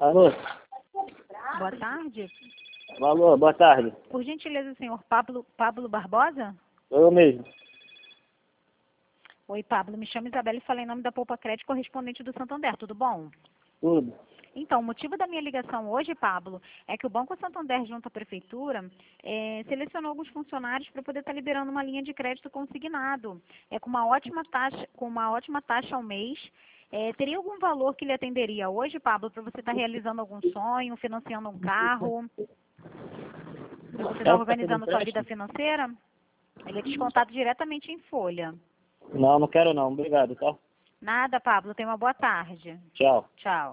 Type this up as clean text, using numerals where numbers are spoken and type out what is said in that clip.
Alô? Boa tarde. Alô, boa tarde. Por gentileza, senhor Pablo Barbosa? Eu mesmo. Oi, Pablo. Me chamo Isabela e falei em nome da Poupa Crédito, correspondente do Santander. Tudo bom? Tudo. Então, o motivo da minha ligação hoje, Pablo, é que o Banco Santander, junto à Prefeitura, selecionou alguns funcionários para poder estar liberando uma linha de crédito consignado, com uma ótima taxa ao mês. Teria algum valor que lhe atenderia hoje, Pablo, para você estar realizando algum sonho, financiando um carro, para você estar organizando sua vida financeira? Ele é descontado diretamente em folha. Não, não quero não. Obrigado, tá? Nada, Pablo. Tenha uma boa tarde. Tchau. Tchau.